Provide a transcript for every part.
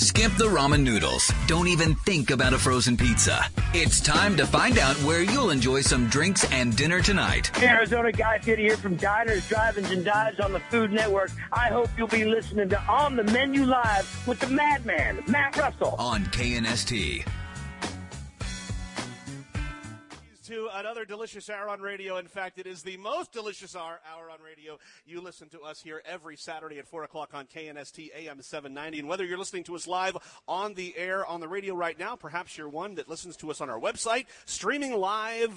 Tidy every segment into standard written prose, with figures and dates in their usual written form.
Skip the ramen noodles. Don't even think about a frozen pizza. It's time to find out where you'll enjoy some drinks and dinner tonight. Arizona Guy Fieri here from Diners, Drive-Ins, and Dives on the Food Network. I hope you'll be listening to On the Menu Live with the madman, Matt Russell. On KNST. To another delicious hour on radio. In fact, it is the most delicious hour on radio. You listen to us here every Saturday at 4 o'clock on KNST AM 790. And whether you're listening to us live on the air, on the radio right now, perhaps you're one that listens to us on our website, streaming live,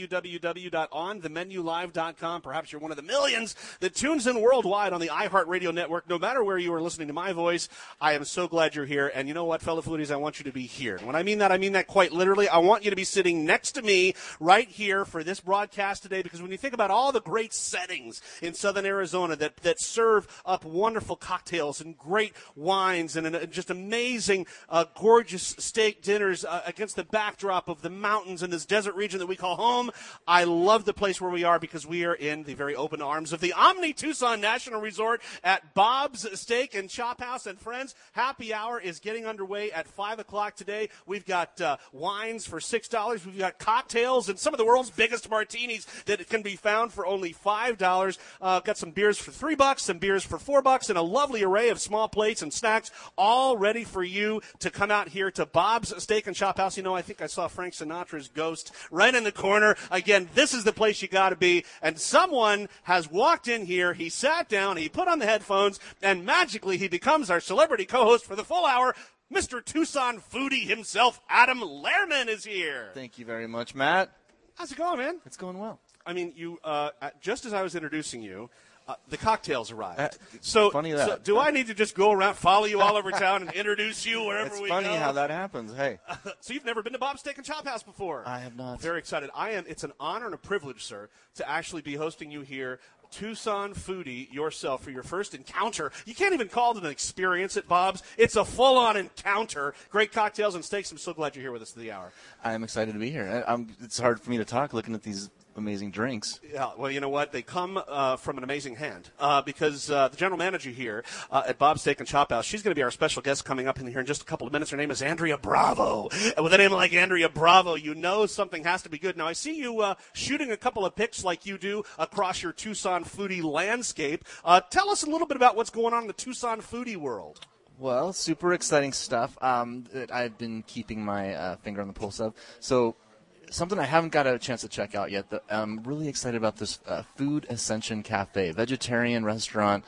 www.onthemenulive.com. Perhaps you're one of the millions that tunes in worldwide on the iHeartRadio network. No matter where you are listening to my voice, I am so glad you're here. And you know what, fellow foodies, I want you to be here. And when I mean that quite literally. I want you to be sitting next to me right here for this broadcast today, because when you think about all the great settings in southern Arizona that serve up wonderful cocktails and great wines and just amazing, gorgeous steak dinners against the backdrop of the mountains in this desert region that we call home, I love the place where we are, because we are in the very open arms of the Omni Tucson National Resort at Bob's Steak and Chop House. And friends, happy hour is getting underway at 5 o'clock today. We've got wines for $6. We've got cocktails and some of the world's biggest martinis that can be found for only $5. Got some beers for $3, some beers for $4, and a lovely array of small plates and snacks, all ready for you to come out here to Bob's Steak and Chop House. You know, I think I saw Frank Sinatra's ghost right in the corner. Again, this is the place you got to be. And someone has walked in here. He sat down, he put on the headphones, and magically he becomes our celebrity co-host for the full hour. Mr. Tucson foodie himself, Adam Lehrman, is here. Thank you very much, Matt. How's it going, man? It's going well. I mean, you just as I was introducing you, the cocktails arrived. Funny that. So do I need to just go around, follow you all over town, and introduce you wherever we go? It's funny how that happens. Hey. So you've never been to Bob's Steak and Chop House before? I have not. Very excited. It's an honor and a privilege, sir, to actually be hosting you here. Tucson foodie yourself for your first encounter. You can't even call it an experience at Bob's. It's a full-on encounter. Great cocktails and steaks. I'm so glad you're here with us to the hour. I'm excited to be here. It's hard for me to talk looking at these amazing drinks. Yeah, well, you know what? They come from an amazing hand because the general manager here at Bob's Steak and Chop House, she's going to be our special guest coming up in here in just a couple of minutes. Her name is Andrea Bravo. And with a name like Andrea Bravo, you know something has to be good. Now, I see you shooting a couple of pics like you do across your Tucson foodie landscape. Tell us a little bit about what's going on in the Tucson foodie world. Well, super exciting stuff that I've been keeping my finger on the pulse of. So something I haven't got a chance to check out yet. I'm really excited about this Food Ascension Cafe, vegetarian restaurant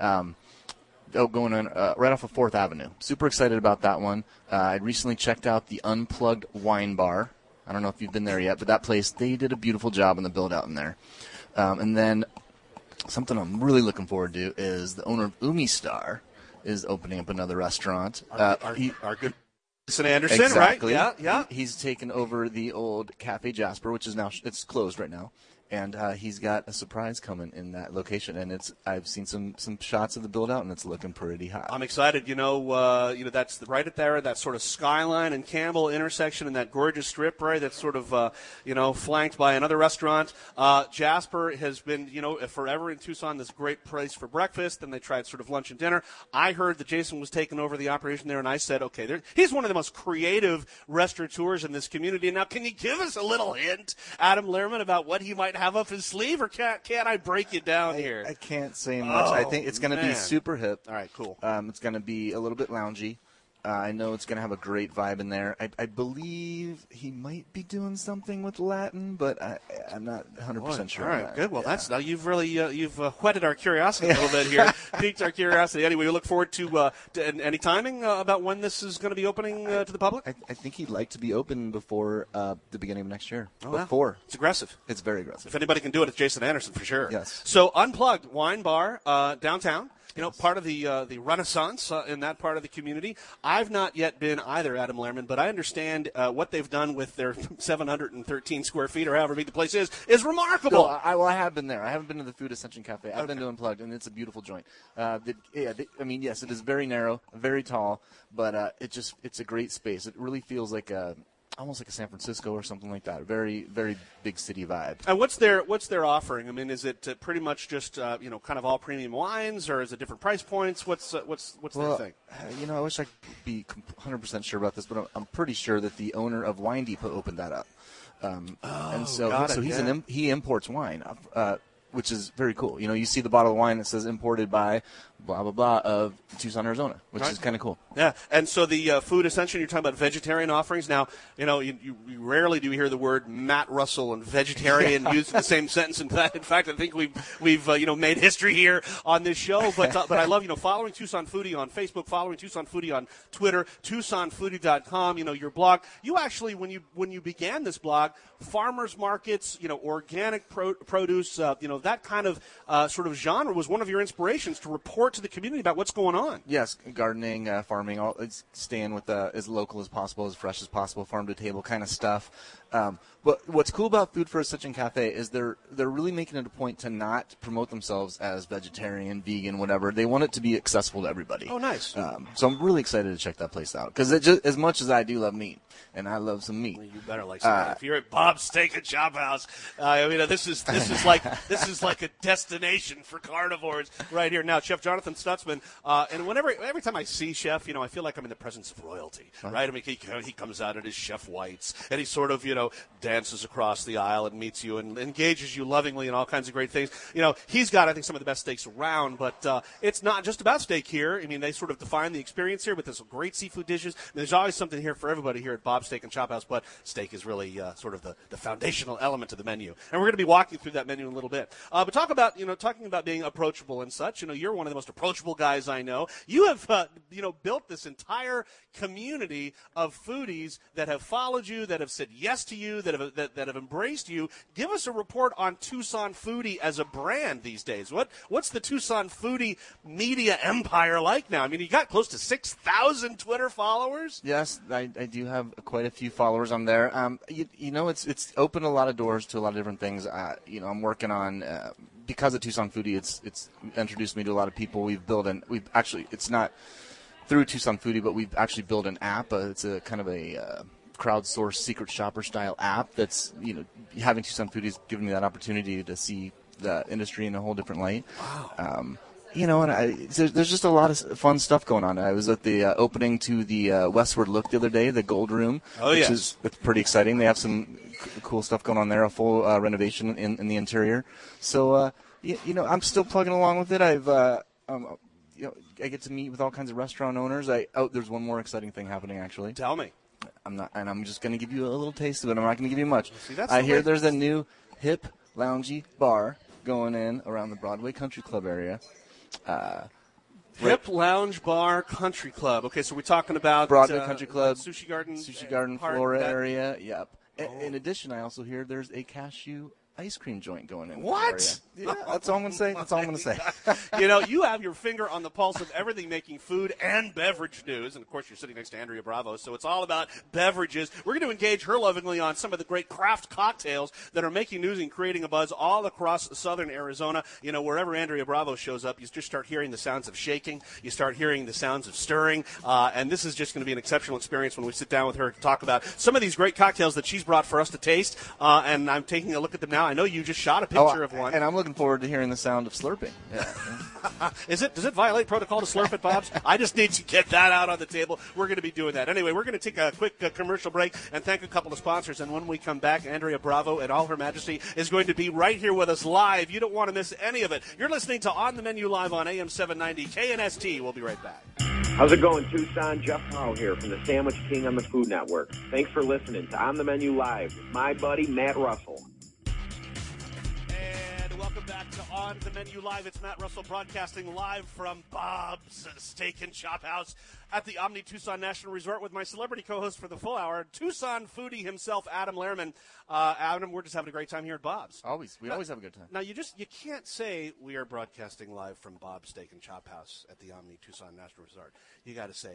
going on right off of 4th Avenue. Super excited about that one. I recently checked out the Unplugged Wine Bar. I don't know if you've been there yet, but that place, they did a beautiful job on the build-out in there. And then something I'm really looking forward to is the owner of Umi Star is opening up another restaurant. Our good St. Anderson, exactly. Right? Yeah. He's taken over the old Cafe Jasper, which is now it's closed right now, and he's got a surprise coming in that location. And I've seen some shots of the build out, and it's looking pretty hot. I'm excited. You know that's right at there, that sort of Skyline and Campbell intersection, and that gorgeous strip right that's sort of flanked by another restaurant. Jasper has been forever in Tucson this great place for breakfast. Then they tried sort of lunch and dinner. I heard that Jason was taking over the operation there, and I said, okay, he's one of the most creative restaurateurs in this community. Now, can you give us a little hint, Adam Lehrman, about what he might have up his sleeve, or can't I break you down here? I can't say much. I think it's going to be super hip. All right, cool. It's going to be a little bit loungy. I know it's going to have a great vibe in there. I believe he might be doing something with Latin, but I'm not 100% sure. All right, good. Well, that's now you've really you've whetted our curiosity a little bit here, piqued our curiosity. Anyway, we look forward to any timing about when this is going to be opening to the public. I think he'd like to be open before the beginning of next year. Oh, before. Wow. It's aggressive. It's very aggressive. If anybody can do it, it's Jason Anderson for sure. Yes. So Unplugged Wine Bar downtown. Part of the renaissance in that part of the community. I've not yet been either, Adam Lehrman, but I understand what they've done with their 713 square feet or however big the place is remarkable. I have been there. I haven't been to the Food Ascension Cafe. I've been to Unplugged, and it's a beautiful joint. Yes, it is very narrow, very tall, but it's a great space. It really feels like a almost like a San Francisco or something like that. Very, very big city vibe. And what's their offering? I mean, is it pretty much just kind of all premium wines, or is it different price points? What's their thing? I wish I could be 100% sure about this, but I'm pretty sure that the owner of Wine Depot opened that up. And so he imports wine, which is very cool. You see the bottle of wine that says imported by blah, blah, blah of Tucson, Arizona, which is kind of cool. Yeah, and so the food ascension, you're talking about vegetarian offerings. Now, you rarely do hear the word Matt Russell and vegetarian used in the same sentence. In fact, I think we've made history here on this show. But I love, following Tucson Foodie on Facebook, following Tucson Foodie on Twitter, TucsonFoodie.com, your blog. You actually, when you began this blog, farmers markets, organic produce, that kind of sort of genre was one of your inspirations to report to the community about what's going on. Yes, gardening, farming, staying with as local as possible, as fresh as possible, farm to table kind of stuff. But what's cool about Food for Ascension Cafe is they're really making it a point to not promote themselves as vegetarian, vegan, whatever. They want it to be accessible to everybody. Oh, nice. So I'm really excited to check that place out because as much as I do love meat, and I love some meat. Well, you better like some meat. If you're at Bob's Steak and Chop House, this is like a destination for carnivores right here. Now, Chef Jonathan Stutzman, and every time I see Chef, I feel like I'm in the presence of royalty, right? I mean, he comes out in his chef whites, and he sort of, dances across the aisle and meets you and engages you lovingly and all kinds of great things. He's got, I think, some of the best steaks around, but it's not just about steak here. I mean, they sort of define the experience here with this great seafood dishes. There's always something here for everybody here at Bob's Steak and Chop House, but steak is really sort of the foundational element of the menu. And we're going to be walking through that menu in a little bit. But talking about being approachable and such, you're one of the most approachable guys I know. You have, built this entire community of foodies that have followed you, that have said yes to you, that have embraced you. Give us a report on Tucson Foodie as a brand these days. What's the Tucson Foodie media empire like now? I mean, you got close to 6,000 Twitter followers. Yes, I do have quite a few followers on there. It's opened a lot of doors to a lot of different things. I'm working on because of Tucson Foodie. It's introduced me to a lot of people. It's not through Tucson Foodie, but we've actually built an app. It's a kind of a crowdsourced secret shopper style app that's having Tucson Foodie has given me that opportunity to see the industry in a whole different light. Wow. There's just a lot of fun stuff going on. I was at the opening to the Westward Look the other day, the Gold Room, it's pretty exciting. They have some cool stuff going on there, a full renovation in the interior. So, I'm still plugging along with it. I get to meet with all kinds of restaurant owners. There's one more exciting thing happening, actually. Tell me. I'm just going to give you a little taste of it. I'm not going to give you much. See, I hear there's a new hip, loungy bar going in around the Broadway Country Club area. Hip Lounge Bar Country Club. Okay, so we're talking about Broadway Country Club, Sushi Garden, Flora area. Yep. In addition, I also hear there's a cashew ice cream joint going in. What? Yeah, that's all I'm going to say. You have your finger on the pulse of everything making food and beverage news. And, of course, you're sitting next to Andrea Bravo, so it's all about beverages. We're going to engage her lovingly on some of the great craft cocktails that are making news and creating a buzz all across southern Arizona. Wherever Andrea Bravo shows up, you just start hearing the sounds of shaking. You start hearing the sounds of stirring. And this is just going to be an exceptional experience when we sit down with her to talk about some of these great cocktails that she's brought for us to taste. And I'm taking a look at them now. I know you just shot a picture of one. And I'm looking forward to hearing the sound of slurping. Yeah. Does it violate protocol to slurp at Bob's? I just need to get that out on the table. We're going to be doing that. Anyway, we're going to take a quick commercial break and thank a couple of sponsors. And when we come back, Andrea Bravo and all her majesty is going to be right here with us live. You don't want to miss any of it. You're listening to On the Menu Live on AM 790 KNST. We'll be right back. How's it going, Tucson? Jeff Howe here from the Sandwich King on the Food Network. Thanks for listening to On the Menu Live with my buddy Matt Russell. Welcome back to On the Menu Live. It's Matt Russell broadcasting live from Bob's Steak and Chop House at the Omni Tucson National Resort with my celebrity co-host for the full hour, Tucson Foodie himself, Adam Lehrman. Adam, we're just having a great time here at Bob's. We always have a good time. Now, you can't say we are broadcasting live from Bob's Steak and Chop House at the Omni Tucson National Resort. You got to say,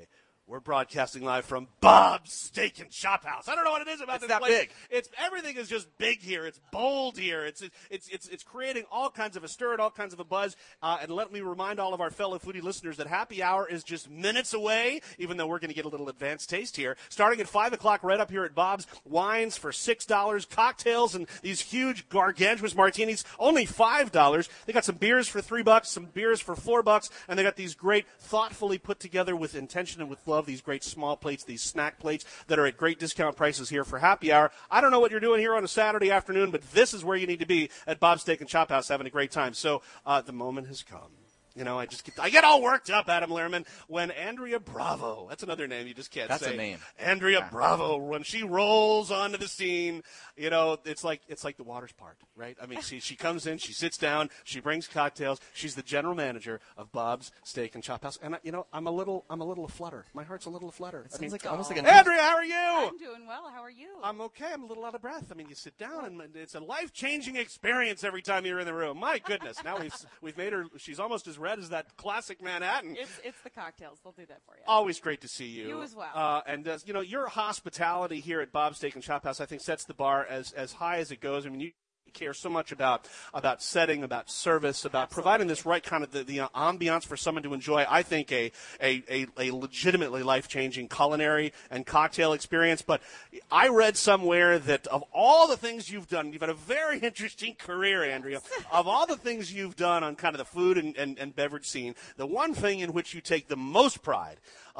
We're broadcasting live from Bob's Steak and Chop House. I don't know what it is about this place. Big. It's everything is just big here. It's bold here. It's creating all kinds of a stir and all kinds of a buzz. And let me remind all of our fellow foodie listeners that happy hour is just minutes away, even though we're going to get a little advanced taste here. Starting at 5 o'clock right up here at Bob's. Wines for $6, cocktails and these huge gargantuous martinis, only $5. They got some beers for $3, some beers for $4, and they got these great, thoughtfully put together with intention and with love, these great small plates, these snack plates that are at great discount prices here for happy hour. I don't know what you're doing here on a Saturday afternoon, but this is where you need to be at Bob's Steak and Chop House having a great time. So the moment has come. You know, I get all worked up, Adam Lehrman, when Andrea Bravo, that's another name you just can't say. That's a name. Andrea Bravo, when she rolls onto the scene, you know, it's like the waters part, right? I mean, she comes in, she sits down, she brings cocktails. She's the general manager of Bob's Steak and Chop House, and you know, I'm a little aflutter. My heart's a little aflutter. It sounds almost like Andrea, how are you? I'm doing well. How are you? I'm okay. I'm a little out of breath. I mean, you sit down, and it's a life-changing experience every time you're in the room. My goodness, now we've made her. She's almost as red as that classic Manhattan. It's the cocktails. They'll do that for you. Always great to see you. You as well. And you know, your hospitality here at Bob's Steak and Chop House, I think, sets the bar as high as it goes. I mean, you care so much about setting, about service, about providing this right kind of the ambiance for someone to enjoy. I think a legitimately life-changing culinary and cocktail experience. But I read somewhere that of all the things you've done, you've had a very interesting career, Andrea. Of all the things you've done on kind of the food and beverage scene, the one thing in which you take the most pride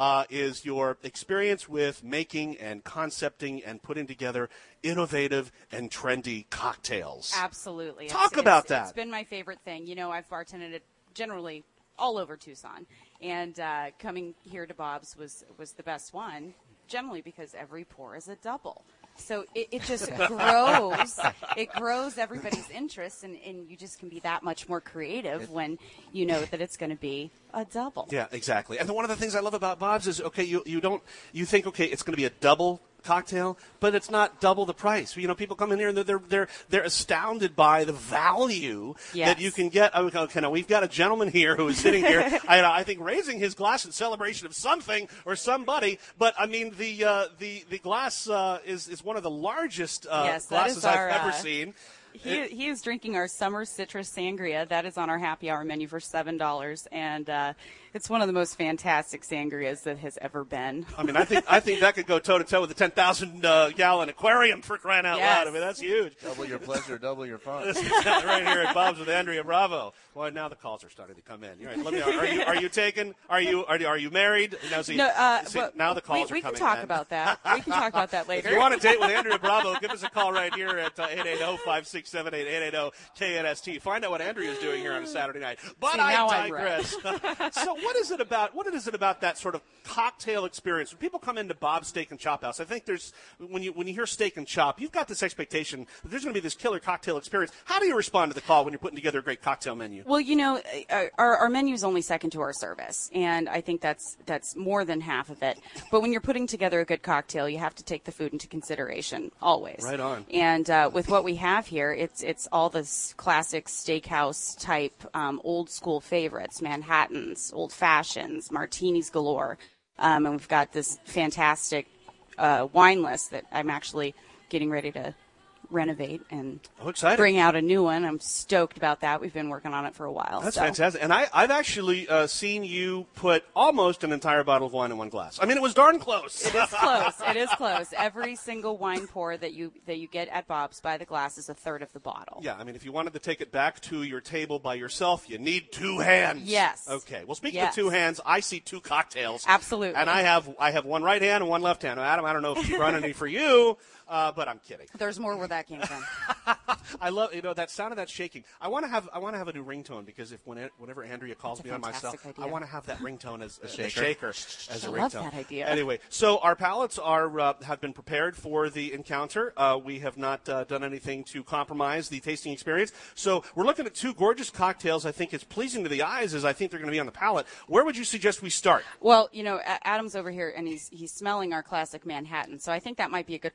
is your experience with making and concepting and putting together innovative and trendy cocktails. Absolutely. Talk about that. It's been my favorite thing. You know, I've bartended it generally all over Tucson, and coming here to Bob's was the best one, generally because every pour is a double. So it just grows. It grows everybody's interest, and you just can be that much more creative when you know that it's going to be a double. Yeah, exactly. And one of the things I love about Bob's is, okay, you think, okay, it's going to be a double cocktail, but it's not double the price. You know, people come in here and they're astounded by the value that you can get. Okay, now we've got a gentleman here who is sitting here, I think, raising his glass in celebration of something or somebody. But I mean, the glass is one of the largest glasses I've ever seen. He is drinking our summer citrus sangria. That is on our happy hour menu for $7, and it's one of the most fantastic sangrias that has ever been. I mean, I think that could go toe to toe with the 10,000 gallon aquarium, for crying out loud. I mean, that's huge. Double your pleasure, double your fun. Right here at Bob's with Andrea Bravo. Well, now the calls are starting to come in. All right, let me. Are you taken? Are you married? Now, now the calls are coming. We can talk about that. We can talk about that later. If you want to date with Andrea Bravo, give us a call right here at 880-567-8880 KNST. Find out what Andrea's doing here on a Saturday night. But I digress. So what is it about that sort of cocktail experience? When people come into Bob's Steak and Chop House, I think there's when you hear steak and chop, you've got this expectation that there's going to be this killer cocktail experience. How do you respond to the call when you're putting together a great cocktail menu? Well, you know, our menu is only second to our service, and I think that's more than half of it. But when you're putting together a good cocktail, you have to take the food into consideration always. Right on. And with what we have here, it's all this classic steakhouse type, old school favorites: Manhattans, old fashions, martinis galore, and we've got this fantastic wine list that I'm actually getting ready to renovate and bring out a new one. I'm stoked about that. We've been working on it for a while. That's fantastic. And I've actually seen you put almost an entire bottle of wine in one glass. I mean, it was darn close. It is close. It is close. Every single wine pour that you get at Bob's by the glass is a third of the bottle. Yeah, I mean, if you wanted to take it back to your table by yourself, you need two hands. Yes. Okay. Well, speaking of two hands, I see two cocktails. Absolutely. And I have one right hand and one left hand. Adam, I don't know if you run any for you. But I'm kidding. There's more where that came from. I love that sound of that shaking. I want to have a new ringtone because whenever Andrea calls me on my cell, I want to have that ringtone as a shaker as a ringtone. I love that idea. Anyway, so our palates have been prepared for the encounter. We have not done anything to compromise the tasting experience. So we're looking at two gorgeous cocktails. I think it's pleasing to the eyes as I think they're going to be on the palate. Where would you suggest we start? Well, you know, Adam's over here and he's smelling our classic Manhattan. So I think that might be a good place to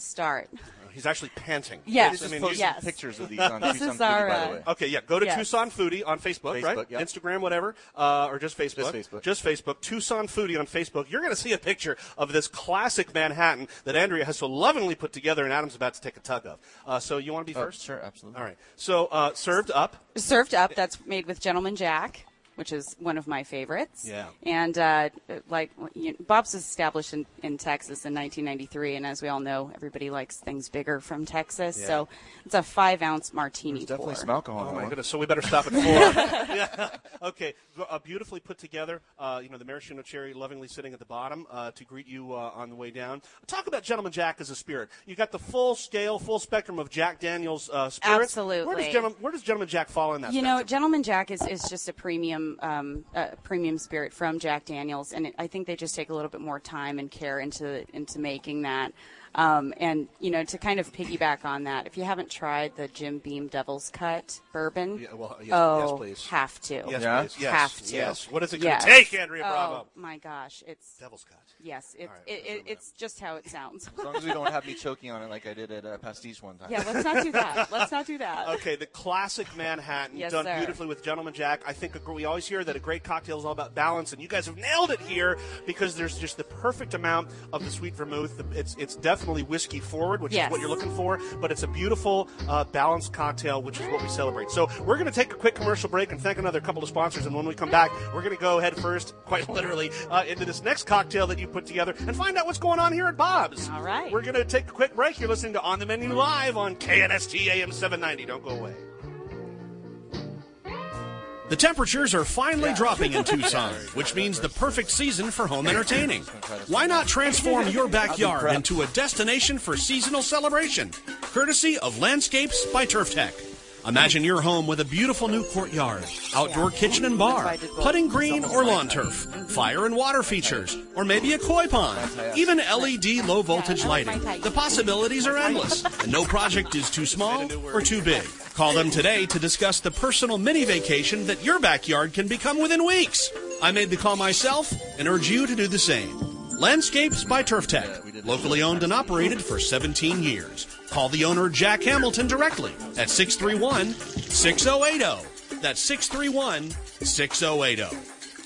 start. He's actually panting. Yes. Just post yes. pictures of these on This Tucson is Foodie, our, by the way. Okay, yeah. Go to Yes. Tucson Foodie on Facebook, right? Facebook, yep. Instagram, whatever, or just Facebook. Just Facebook. Just Facebook. Tucson Foodie on Facebook. You're going to see a picture of this classic Manhattan that Andrea has so lovingly put together, and Adam's about to take a tug of. So you want to be first? Sure, absolutely. All right. So served up. Served up, that's made with Gentleman Jack, which is one of my favorites. Yeah. And Bob's was established in Texas in 1993, and as we all know, everybody likes things bigger from Texas. Yeah. So it's a 5-ounce martini There's definitely pour. some alcohol in Oh that my one. goodness! So we better stop at 4. Yeah. Okay. Beautifully put together. The maraschino cherry lovingly sitting at the bottom to greet you on the way down. Talk about Gentleman Jack as a spirit. You got the full scale, full spectrum of Jack Daniel's spirits. Absolutely. Where does Gentleman Jack fall in that? You know, spectrum? Gentleman Jack is just a premium spirit from Jack Daniel's, and I think they just take a little bit more time and care into making that. And, to kind of piggyback on that, if you haven't tried the Jim Beam Devil's Cut bourbon, yes, please. have to. Yes, Yeah? please. Yes, Have to. Yes. What is it going Yes. to take, Andrea Bravo? Oh, my gosh. It's Devil's Cut. Yes, All right, it's just how it sounds. As long as we don't have me choking on it like I did at Pastiche one time. Yeah, let's not do that. Let's not do that. Okay, the classic Manhattan, Yes, done sir. beautifully with Gentleman Jack. I think we always hear that a great cocktail is all about balance, and you guys have nailed it here because there's just the perfect amount of the sweet vermouth. It's definitely whiskey forward, which Yes. is what you're looking for, but it's a beautiful, balanced cocktail, which is what we celebrate. So we're going to take a quick commercial break and thank another couple of sponsors, and when we come back, we're going to go head first, quite literally, into this next cocktail that you put together and find out what's going on here at Bob's. All right. We're going to take a quick break. You're listening to On the Menu Live on KNST AM 790. Don't go away. The temperatures are finally dropping in Tucson, which means the perfect season for home entertaining. Why not transform your backyard into a destination for seasonal celebration, courtesy of Landscapes by Turf Tech? Imagine your home with a beautiful new courtyard, outdoor kitchen and bar, putting green or lawn turf, fire and water features, or maybe a koi pond, even LED low-voltage lighting. The possibilities are endless, and no project is too small or too big. Call them today to discuss the personal mini vacation that your backyard can become within weeks. I made the call myself and urge you to do the same. Landscapes by Turf Tech, locally owned and operated for 17 years. Call the owner, Jack Hamilton, directly at 631-6080. That's 631-6080.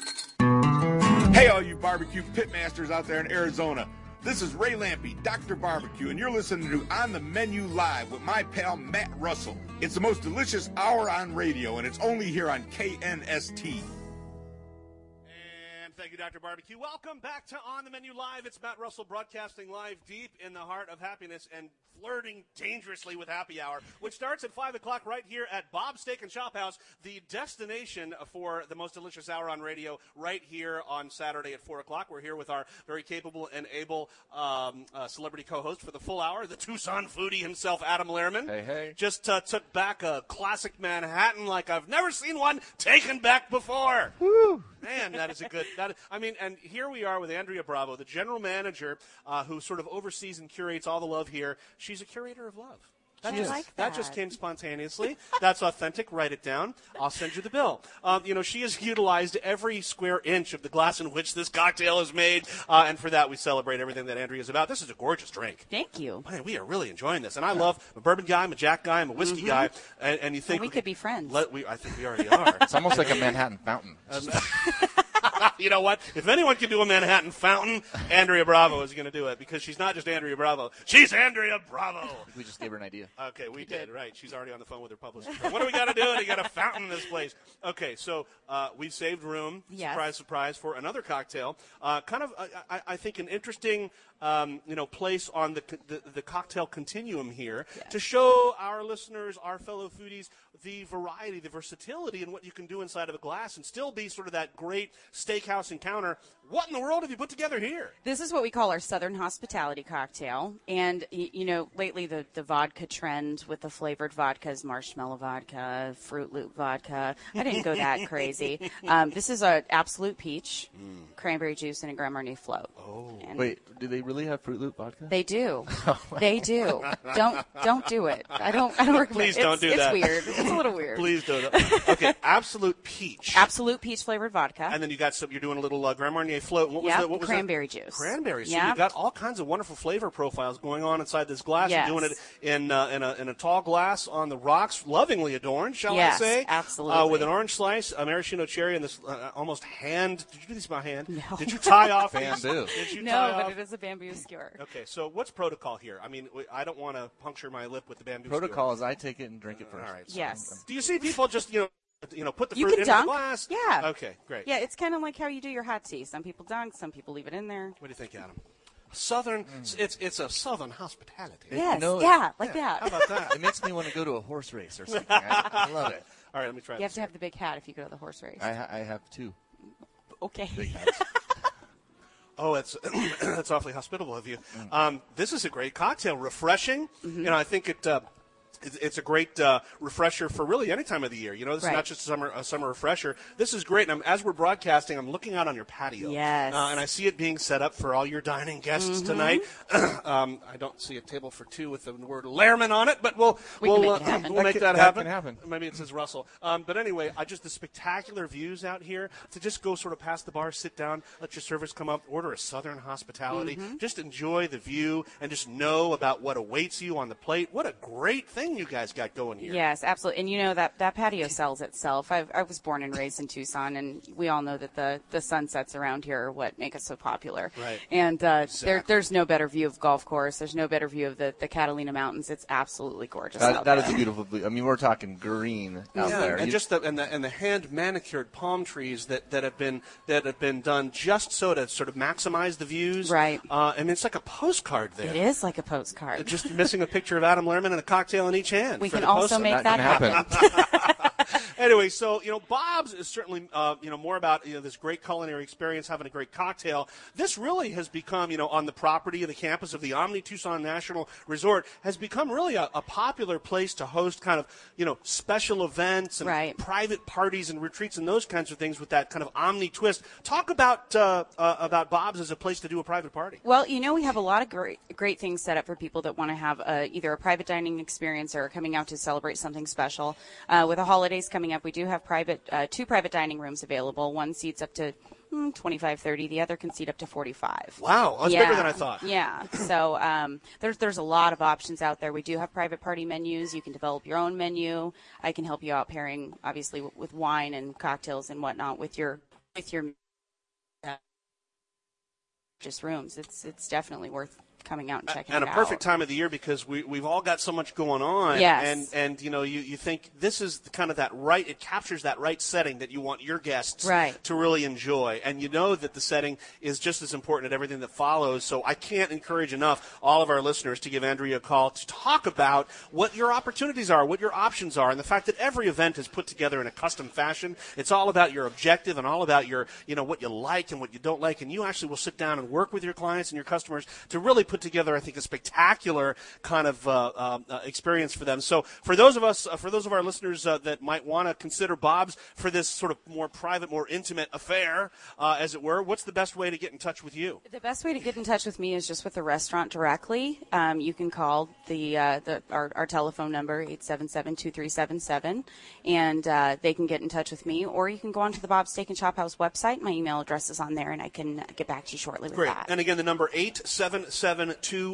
Hey, all you barbecue pitmasters out there in Arizona. This is Ray Lampy, Dr. Barbecue, and you're listening to On the Menu Live with my pal Matt Russell. It's the most delicious hour on radio, and it's only here on KNST. Thank you, Dr. Barbecue. Welcome back to On the Menu Live. It's Matt Russell broadcasting live deep in the heart of happiness and flirting dangerously with happy hour, which starts at 5 o'clock right here at Bob's Steak and Shop House, the destination for the most delicious hour on radio right here on Saturday at 4 o'clock. We're here with our very capable and able celebrity co-host for the full hour, the Tucson foodie himself, Adam Lehrman. Hey, hey. Just took back a classic Manhattan like I've never seen one taken back before. Woo! Man, that is a good. And here we are with Andrea Bravo, the general manager, who sort of oversees and curates all the love here. She's a curator of love. I like That that. just came spontaneously. That's authentic. Write it down. I'll send you the bill. She has utilized every square inch of the glass in which this cocktail is made, and for that we celebrate everything that Andrea is about. This is a gorgeous drink. Thank you. Man, we are really enjoying this, and I love. I'm a bourbon guy, I'm a Jack guy, I'm a whiskey guy, and you think Well, we could be friends. I think we already are. It's almost like a Manhattan fountain. You know what? If anyone can do a Manhattan fountain, Andrea Bravo is going to do it because she's not just Andrea Bravo. She's Andrea Bravo. We just gave her an idea. Okay, we did. Right. She's already on the phone with her publicist. What do we got to do to get a fountain in this place? Okay, so we've saved room, Yes. surprise, surprise, for another cocktail. I think an interesting, place on the cocktail continuum here to show our listeners, our fellow foodies, the variety, the versatility in what you can do inside of a glass and still be sort of that great steakhouse encounter. What in the world have you put together here? This is what we call our Southern Hospitality cocktail. And, lately the vodka trend with the flavored vodkas, marshmallow vodka, Fruit Loop vodka. I didn't go that crazy. This is an Absolute Peach, cranberry juice, and a Grand Marnier float. Oh. And Wait, do they really have Fruit Loop vodka? they do. They do. Don't do it. I don't recommend. Please don't do that. It's weird. It's a little weird. Please don't. Okay, Absolute Peach. Absolute Peach flavored vodka. And then you got you're doing a little Grand Marnier float. What was Yep, the, what was cranberry juice. Cranberry. So Yep. you've got all kinds of wonderful flavor profiles going on inside this glass. Yes. You're doing it in a tall glass on the rocks, lovingly adorned, shall I say? Absolutely. With an orange slice, a maraschino cherry, and this almost hand. Did you do these by hand? No. Did you tie off Bamboo. Did you No, tie but off? it is a bamboo skewer. Okay, so what's protocol here? I mean, I don't want to puncture my lip with the bamboo Protocol is I take it and drink it first. All right. So Yes. do you see people just put the You fruit can into dunk. the glass? Yeah. Okay, great. Yeah, it's kind of like how you do your hot tea. Some people dunk, some people leave it in there. What do you think, Adam? Southern. It's a southern hospitality. Yes, know, like How that. about that? It makes me want to go to a horse race or something. I love it. All right, let me try You have this. to have the big hat if you go to the horse race. I have two Okay. big hats. Oh, that's awfully hospitable of you. This is a great cocktail, refreshing. Mm-hmm. I think it's a great refresher for really any time of the year. This is Right. not just a summer refresher. This is great. And as we're broadcasting, I'm looking out on your patio. Yes. And I see it being set up for all your dining guests Mm-hmm. tonight. I don't see a table for two with the word Lehrman on it, but we'll can make it happen. We'll make that That happen. can happen. Maybe it says Russell. But anyway, the spectacular views out here, to just go sort of past the bar, sit down, let your servers come up, order a Southern hospitality, just enjoy the view and just know about what awaits you on the plate. What a great thing you guys got going here. Yes, absolutely. And that patio sells itself. I was born and raised in Tucson, and we all know that the sunsets around here are what make us so popular. Right. And there's no better view of the golf course. There's no better view of the Catalina Mountains. It's absolutely gorgeous out That there. is a beautiful view. I mean, we're talking green out there. And just the hand manicured palm trees that have been done just so to sort of maximize the views. Right. I mean, it's like a postcard there. It is like a postcard. Just missing a picture of Adam Lehrman and a cocktail in each hand. We for can the also post-it. make That that can happen. Anyway, so Bob's is certainly more about this great culinary experience, having a great cocktail. This really has become on the property of the campus of the Omni Tucson National Resort has become really a popular place to host kind of special events and Right. private parties and retreats and those kinds of things with that kind of Omni twist. Talk about Bob's as a place to do a private party. Well, we have a lot of great things set up for people that want to have either a private dining experience or coming out to celebrate something special. With the holidays coming up, we do have two private dining rooms available. One seats up to 25, 30. The other can seat up to 45. Wow, that's bigger than I thought. Yeah. So there's a lot of options out there. We do have private party menus. You can develop your own menu. I can help you out pairing, obviously, with wine and cocktails and whatnot with your just rooms. It's definitely worth coming out and checking and it a out. perfect time of the year because we've all got so much going on. Yes. And you think this is kind of that right, it captures that right setting that you want your guests Right. to really enjoy. And that the setting is just as important at everything that follows. So I can't encourage enough all of our listeners to give Andrea a call to talk about what your opportunities are, what your options are, and the fact that every event is put together in a custom fashion. It's all about your objective and all about your, what you like and what you don't like. And you actually will sit down and work with your clients and your customers to really put together, I think, a spectacular kind of experience for them. So for those of our listeners that might want to consider Bob's for this sort of more private, more intimate affair, as it were, what's the best way to get in touch with you? The best way to get in touch with me is just with the restaurant directly. You can call our telephone number, 877-2377, and they can get in touch with me. Or you can go onto the Bob's Steak and Chop House website. My email address is on there, and I can get back to you shortly with Great. that. And again, the number 877-2377.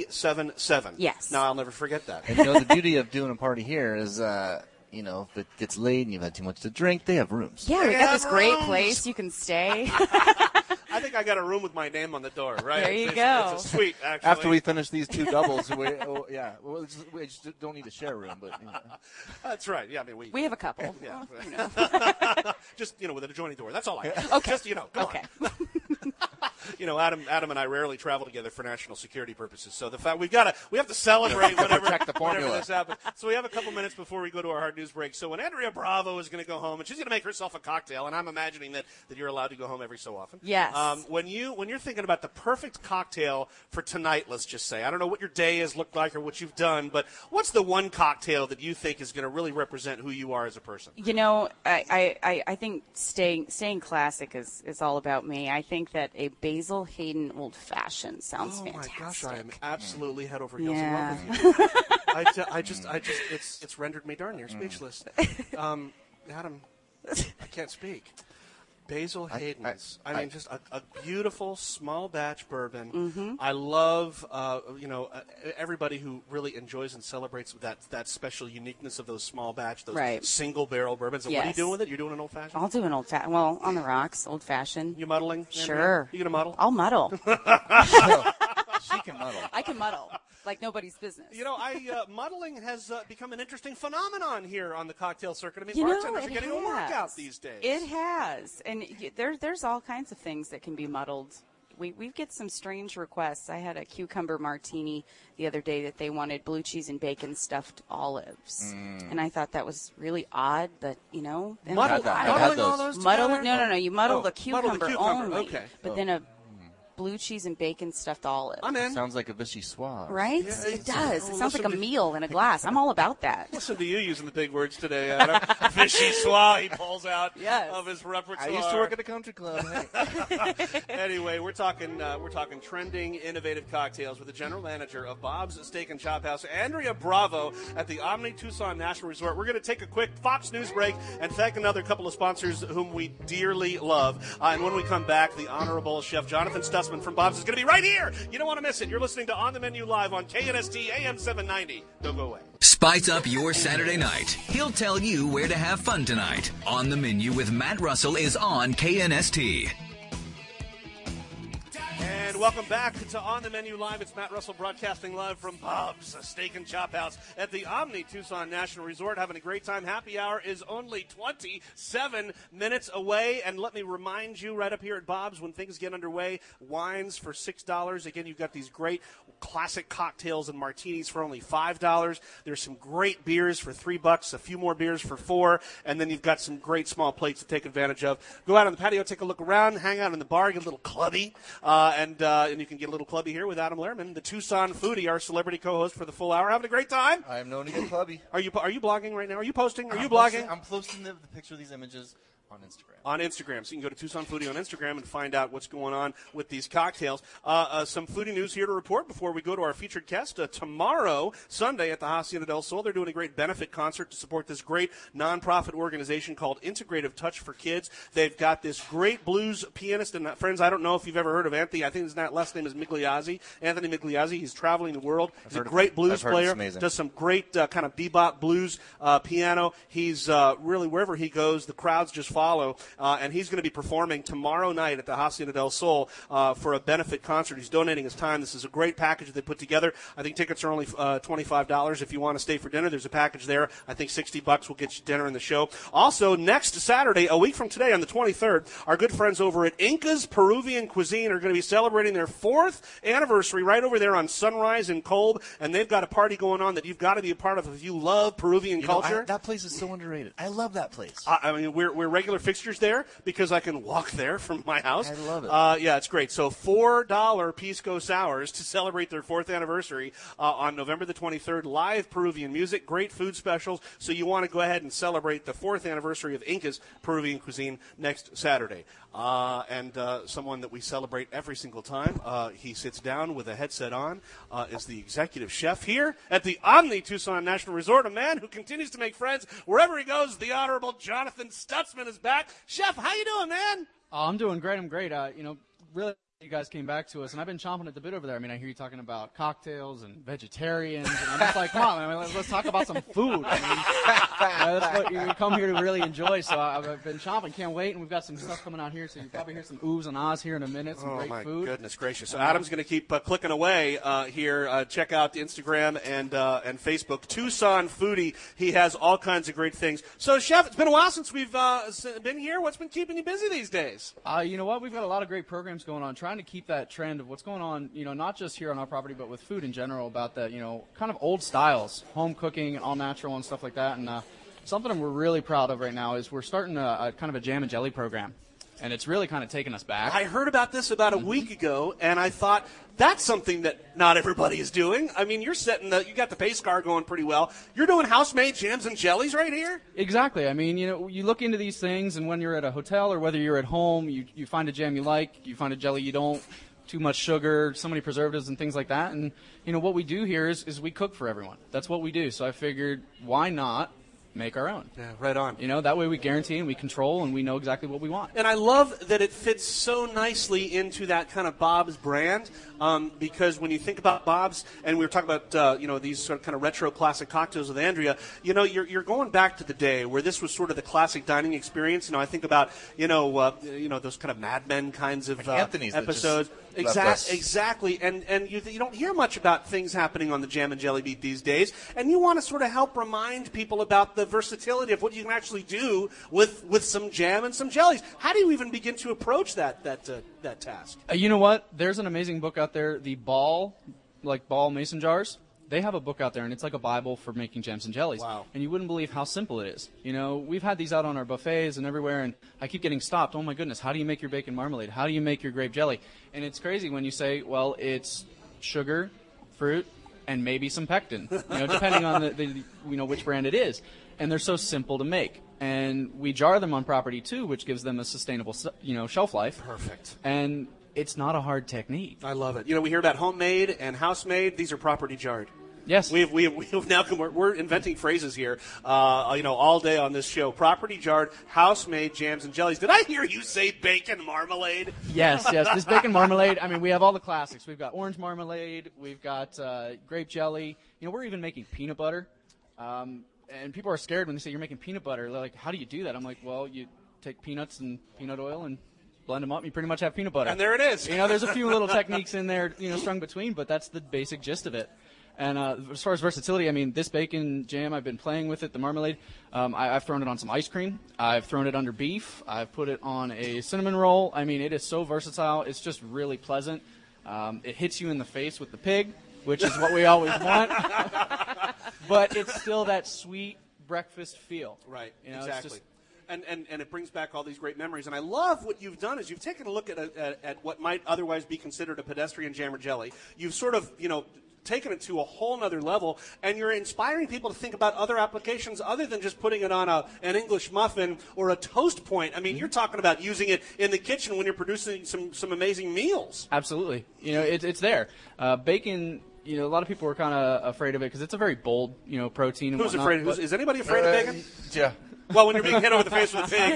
Yes. Now I'll never forget that. And the beauty of doing a party here is, if it gets late and you've had too much to drink, they have rooms. Yeah, we They got this have great rooms. place. You can stay. I think I got a room with my name on the door, right? There you It's go. a suite, actually. After we finish these two doubles, we just don't need to share a room, but That's right. Yeah, I mean, We have a couple. Yeah. Just, with an adjoining door. That's all I have. Okay. Just, come Okay. on. Adam and I rarely travel together for national security purposes. So the fact we have to celebrate whenever Protect the formula. this happens. So we have a couple minutes before we go to our hard news break. So when Andrea Bravo is going to go home and she's going to make herself a cocktail, and I'm imagining that you're allowed to go home every so often. Yes. When you're thinking about the perfect cocktail for tonight, let's just say, I don't know what your day has looked like or what you've done, but what's the one cocktail that you think is going to really represent who you are as a person? I think staying classic is all about me. I think that a Basil Hayden Old Fashioned sounds fantastic. My gosh, I am absolutely head over heels Yeah. in love with you. I just, it's rendered me darn near speechless. Adam, I can't speak. Basil Hayden's. I mean, just a beautiful small batch bourbon. Mm-hmm. I love, everybody who really enjoys and celebrates that special uniqueness of those small batch, those single barrel bourbons. And what are you doing with it? You're doing an old fashioned? I'll do an old fashioned. Well, on the rocks, old fashioned. You muddling? Sure. You gonna muddle? I'll muddle. She can muddle. I can muddle like nobody's business. You know, muddling has become an interesting phenomenon here on the cocktail circuit. I mean, bartenders are getting a workout these days. It has, and there's all kinds of things that can be muddled. We get some strange requests. I had a cucumber martini the other day that they wanted blue cheese and bacon stuffed olives, and I thought that was really odd. But muddling all those together? No. You muddle the cucumber only. Okay. But then a blue cheese and bacon stuffed olive. I'm in. Sounds like a vichyssoise. Right? Yeah, it does. It sounds like a meal in a glass. I'm all about that. Listen to you using the big words today, Adam. Vichyssoise he pulls out of his repertoire. I used to work at a country club. Hey. Anyway, we're talking trending, innovative cocktails with the general manager of Bob's Steak and Chop House, Andrea Bravo, at the Omni Tucson National Resort. We're going to take a quick Fox News break and thank another couple of sponsors whom we dearly love. And when we come back, the Honorable Chef Jonathan Stutzman from Bob's is going to be right here. You don't want to miss it. You're listening to On the Menu Live on KNST AM 790. Don't go away. Spice up your Saturday night. He'll tell you where to have fun tonight. On the Menu with Matt Russell is on KNST. And welcome back to On the Menu Live. It's Matt Russell broadcasting live from Bob's Steak and Chop House at the Omni Tucson National Resort. Having a great time. Happy hour is only 27 minutes away. And let me remind you, right up here at Bob's, when things get underway, wines for $6. Again, you've got these great classic cocktails and martinis for only $5. There's some great beers for $3, a few more beers for $4, and then you've got some great small plates to take advantage of. Go out on the patio, take a look around, hang out in the bar, get a little clubby, and you can get a little clubby here with Adam Lehrman, the Tucson foodie, our celebrity co-host for the full hour. Having a great time. I am known to get clubby. Are you blogging right now? Are you posting? Are you blogging? I'm posting the picture of these images on Instagram. On Instagram. So you can go to Tucson Foodie on Instagram and find out what's going on with these cocktails. Some foodie news here to report before we go to our featured guest. Tomorrow, Sunday, at the Hacienda del Sol, they're doing a great benefit concert to support this great nonprofit organization called Integrative Touch for Kids. They've got this great blues pianist. And friends, I don't know if you've ever heard of Anthony. I think his last name is Migliazzi. Anthony Migliazzi. He's traveling the world. He's a great blues player. Does some great kind of bebop blues piano. He's really, wherever he goes, the crowds just follow. And he's going to be performing tomorrow night at the Hacienda del Sol for a benefit concert. He's donating his time. This is a great package that they put together. I think tickets are only $25 if you want to stay for dinner. There's a package there. I think $60 will get you dinner in the show. Also, next Saturday, a week from today on the 23rd, our good friends over at Inca's Peruvian Cuisine are going to be celebrating their 4th anniversary right over there on Sunrise in Kolb, and they've got a party going on that you've got to be a part of if you love Peruvian culture. That place is so underrated. I love that place. I mean, we're regular fixtures there because I can walk there from my house. I love it. Yeah, it's great. So $4 Pisco Sours to celebrate their 4th anniversary on November the 23rd. Live Peruvian music, great food specials. So you want to go ahead and celebrate the 4th anniversary of Inca's Peruvian Cuisine next Saturday. And someone that we celebrate every single time, he sits down with a headset on, is the executive chef here at the Omni Tucson National Resort, a man who continues to make friends wherever he goes. The Honorable Jonathan Stutzman is back. Chef, how you doing, man? I'm doing great. I'm great. Really, you guys came back to us, and I've been chomping at the bit over there. I mean, I hear you talking about cocktails and vegetarians, and I'm just like, come on, man, let's talk about some food. I mean, that's what you come here to really enjoy. So I've been chomping, can't wait, and we've got some stuff coming out here. So you'll probably hear some oohs and ahs here in a minute. Some great food. Oh my goodness gracious! So Adam's going to keep clicking away here. Check out the Instagram and Facebook, Tucson Foodie. He has all kinds of great things. So, Chef, it's been a while since we've been here. What's been keeping you busy these days? You know what? We've got a lot of great programs going on. Trying to keep that trend of what's going on, not just here on our property, but with food in general, about that, kind of old styles, home cooking, all natural and stuff like that. And something we're really proud of right now is we're starting a kind of a jam and jelly program. And it's really kind of taken us back. I heard about this about a week ago, and I thought that's something that not everybody is doing. I mean, you got the pace car going pretty well. You're doing house-made jams and jellies right here? Exactly. I mean, you look into these things, and when you're at a hotel or whether you're at home, you find a jam you like, you find a jelly you don't, too much sugar, so many preservatives and things like that. And, what we do here is we cook for everyone. That's what we do. So I figured, why not make our own. Yeah, right on. You know, that way we guarantee and we control and we know exactly what we want. And I love that it fits so nicely into that kind of Bob's brand, because when you think about Bob's, and we were talking about these sort of kind of retro classic cocktails with Andrea, you're going back to the day where this was sort of the classic dining experience. I think about those kind of Mad Men kinds of like Anthony's episodes. Exactly, and you don't hear much about things happening on the Jam and Jelly Beat these days, and you want to sort of help remind people about the versatility of what you can actually do with some jam and some jellies. How do you even begin to approach that task? You know what? There's an amazing book out there, the Ball mason jars. They have a book out there, and it's like a Bible for making jams and jellies. Wow. And you wouldn't believe how simple it is. We've had these out on our buffets and everywhere, and I keep getting stopped. Oh, my goodness, how do you make your bacon marmalade? How do you make your grape jelly? And it's crazy when you say, well, it's sugar, fruit, and maybe some pectin, depending on the which brand it is. And they're so simple to make. And we jar them on property, too, which gives them a sustainable, shelf life. Perfect. And it's not a hard technique. I love it. We hear about homemade and house-made. These are property jarred. Yes. We've now we're inventing phrases here, all day on this show. Property jarred, house-made jams and jellies. Did I hear you say bacon marmalade? Yes. This bacon marmalade, we have all the classics. We've got orange marmalade. We've got grape jelly. We're even making peanut butter. And people are scared when they say you're making peanut butter. They're like, how do you do that? I'm like, well, you take peanuts and peanut oil and blend them up. You pretty much have peanut butter. And there it is. There's a few little techniques in there, strung between, but that's the basic gist of it. And as far as versatility, this bacon jam, I've been playing with it, the marmalade. I've thrown it on some ice cream. I've thrown it under beef. I've put it on a cinnamon roll. It is so versatile. It's just really pleasant. It hits you in the face with the pig, which is what we always want. But it's still that sweet breakfast feel. Right, exactly. It's just, and it brings back all these great memories. And I love what you've done is you've taken a look at what might otherwise be considered a pedestrian jam or jelly. You've sort of, taken it to a whole nother level, and you're inspiring people to think about other applications other than just putting it on an English muffin or a toast point. You're talking about using it in the kitchen when you're producing some amazing meals. Absolutely. It's there. Bacon, a lot of people are kind of afraid of it because it's a very bold, protein. And Who's whatnot, afraid? Is anybody afraid of bacon? Yeah. Well, when you're being hit over the face with a pig,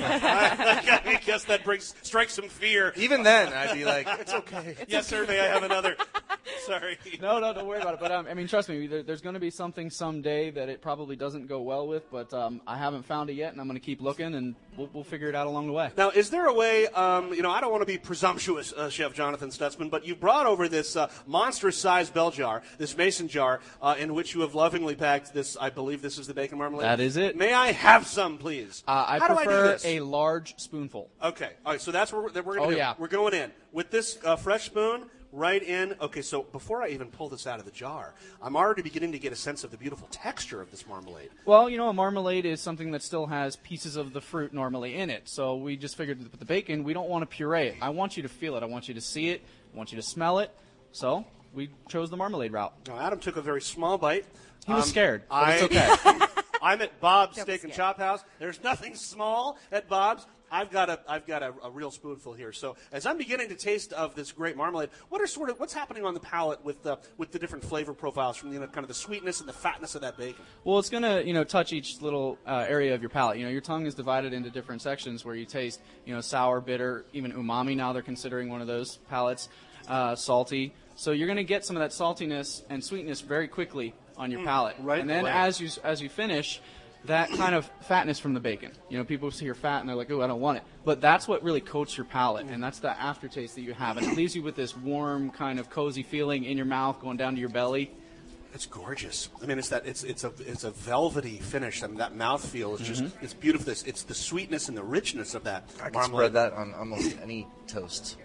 I guess that strikes some fear. Even then, I'd be like, it's okay. Yes, sir, may I have another? Sorry. No, don't worry about it. But, trust me, there's going to be something someday that it probably doesn't go well with, but I haven't found it yet, and I'm going to keep looking, and we'll figure it out along the way. Now, is there a way, I don't want to be presumptuous, Chef Jonathan Stutzman, but you brought over this monstrous-sized bell jar, this mason jar, in which you have lovingly packed this, I believe this is the bacon marmalade? That is it. May I have some, please? I How prefer do I do this? a large spoonful. Okay. All right, so that's what we're going to do. Yeah. We're going in. With this fresh spoon, right in. Okay, so before I even pull this out of the jar, I'm already beginning to get a sense of the beautiful texture of this marmalade. Well, a marmalade is something that still has pieces of the fruit normally in it. So we just figured with the bacon, we don't want to puree it. I want you to feel it. I want you to see it. I want you to smell it. So we chose the marmalade route. Now, Adam took a very small bite. He was scared, but it's okay. I'm at Bob's Steak and Chop House. There's nothing small at Bob's. I've got a real spoonful here. So as I'm beginning to taste of this great marmalade, what's happening on the palate with the different flavor profiles from kind of the sweetness and the fatness of that bacon? Well, it's gonna touch each little area of your palate. Your tongue is divided into different sections where you taste sour, bitter, even umami. Now they're considering one of those palates, salty. So you're gonna get some of that saltiness and sweetness very quickly on your palate, right and then away. as you finish, that kind of fatness from the bacon. People hear fat and they're like, "Oh, I don't want it," but that's what really coats your palate, and that's the aftertaste that you have, and it leaves you with this warm, kind of cozy feeling in your mouth, going down to your belly. It's gorgeous. It's a velvety finish. That mouthfeel is just it's beautiful. It's the sweetness and the richness of that. I can spread that on almost any toast.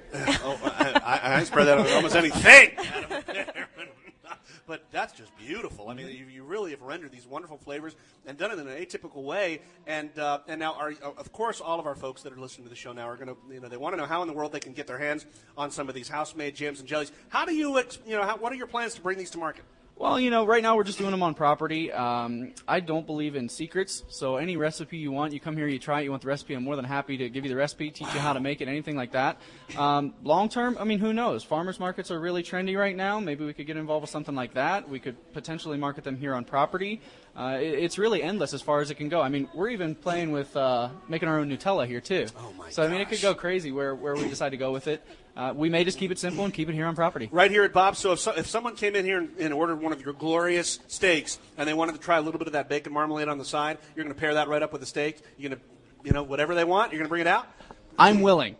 I spread that on almost anything. But that's just beautiful. You really have rendered these wonderful flavors and done it in an atypical way. And now, of course, all of our folks that are listening to the show now are going to, they want to know how in the world they can get their hands on some of these house-made jams and jellies. How do you, what are your plans to bring these to market? Well, right now we're just doing them on property. I don't believe in secrets, so any recipe you want, you come here, you try it, you want the recipe, I'm more than happy to give you the recipe, teach you how to make it, anything like that. Long term, who knows? Farmers markets are really trendy right now. Maybe we could get involved with something like that. We could potentially market them here on property. It's really endless as far as it can go. I mean, we're even playing with making our own Nutella here, too. Oh, my So, I mean, it could go crazy where we decide to go with it. We may just keep it simple and keep it here on property. Right here at Bob's. So if someone came in here and ordered one of your glorious steaks and they wanted to try a little bit of that bacon marmalade on the side, you're going to pair that right up with the steak? You're going to, whatever they want, you're going to bring it out? I'm willing.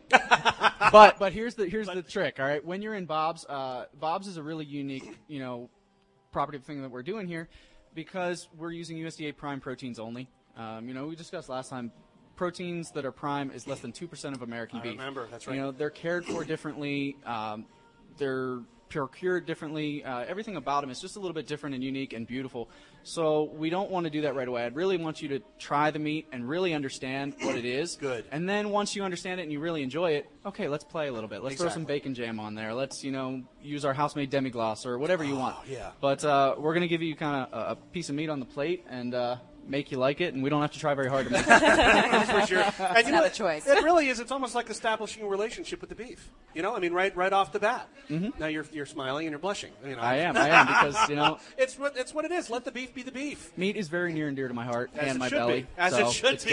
but here's the trick, all right? When you're in Bob's, Bob's is a really unique, property thing that we're doing here because we're using USDA prime proteins only. We discussed last time, proteins that are prime is less than 2% of American beef. I remember, that's right. They're cared for differently. They're procured differently. Everything about them is just a little bit different and unique and beautiful. So we don't want to do that right away. I'd really want you to try the meat and really understand what it is. Good. And then once you understand it and you really enjoy it, okay, let's play a little bit. Let's throw Exactly. some bacon jam on there. Let's, use our house-made demi-glace or whatever you want. Yeah. But we're going to give you kind of a piece of meat on the plate and make you like it, and we don't have to try very hard to make it. That's for sure. And not a choice. It really is. It's almost like establishing a relationship with the beef. Right off the bat. Mm-hmm. Now you're smiling and you're blushing. I am because it's what it is. Let the beef be the beef. meat is very near and dear to my heart As and it my should belly. be. As so it should it's be.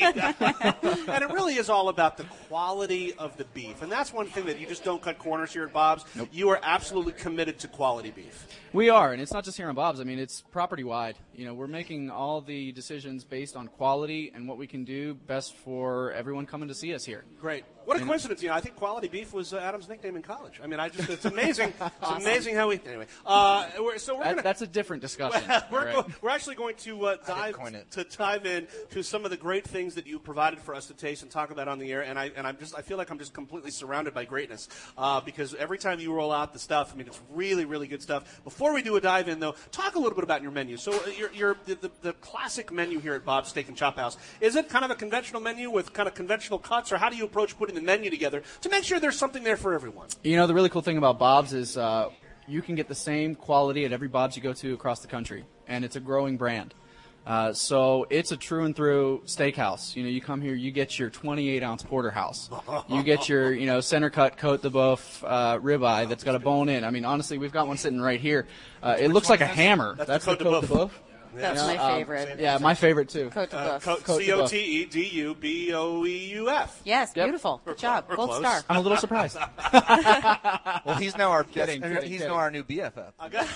good. And it really is all about the quality of the beef. And that's one thing that you just don't cut corners here at Bob's. Nope. You are absolutely committed to quality beef. We are, and it's not just here on Bob's. I mean, it's property-wide. We're making all the decisions based on quality and what we can do best for everyone coming to see us here. Great. What a coincidence. I think quality beef was Adam's nickname in college. I mean, it's amazing. It's amazing how we, anyway. That's a different discussion. We're actually going to dive in to some of the great things that you provided for us to taste and talk about on the air. And I feel like I'm just completely surrounded by greatness because every time you roll out the stuff, I mean, it's really, really good stuff. Before we do a dive in, though, talk a little bit about your menu. So the classic menu here at Bob's Steak and Chop House, is it kind of a conventional menu with kind of conventional cuts, or how do you approach putting the menu together to make sure there's something there for everyone? The really cool thing about Bob's is you can get the same quality at every Bob's you go to across the country, and it's a growing brand. So it's a true and through steakhouse. You come here, you get your 28-ounce porterhouse. You get your, center cut Côte de Boeuf ribeye that's got a bone in. I mean, honestly, we've got one sitting right here. It looks like a hammer. That's the the Côte de Boeuf. That's my favorite. Yeah, my favorite too. Côte de Boeuf. Coteduboeuf. Yes, beautiful. Good job. Gold close. star. I'm a little surprised. Well, he's now our Kidding. our new BFF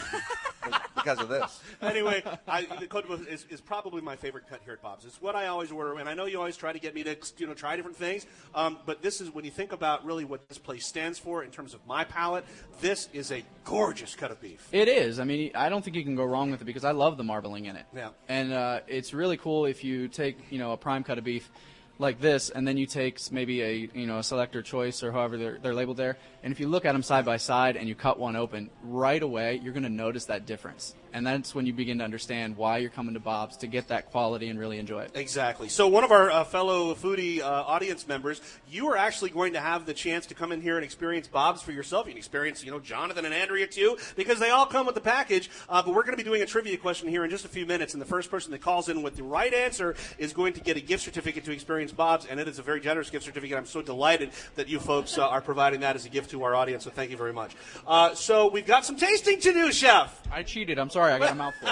because of this. Anyway, the Côte de Boeuf is probably my favorite cut here at Bob's. It's what I always order, and I know you always try to get me to try different things. But this is when you think about really what this place stands for in terms of my palate. This is a gorgeous cut of beef. It is. I mean, I don't think you can go wrong with it because I love the marbling in it. Yeah. And it's really cool if you take, a prime cut of beef like this, and then you take maybe a selector choice or however they're labeled there, and if you look at them side by side and you cut one open, right away you're going to notice that difference. And that's when you begin to understand why you're coming to Bob's, to get that quality and really enjoy it. Exactly. So one of our fellow foodie audience members, you are actually going to have the chance to come in here and experience Bob's for yourself. You can experience, Jonathan and Andrea too, because they all come with the package. But we're going to be doing a trivia question here in just a few minutes, and the first person that calls in with the right answer is going to get a gift certificate to experience Bob's, and it is a very generous gift certificate. I'm so delighted that you folks are providing that as a gift to our audience, so thank you very much. So we've got some tasting to do, Chef. I cheated. I'm sorry. I got a mouthful.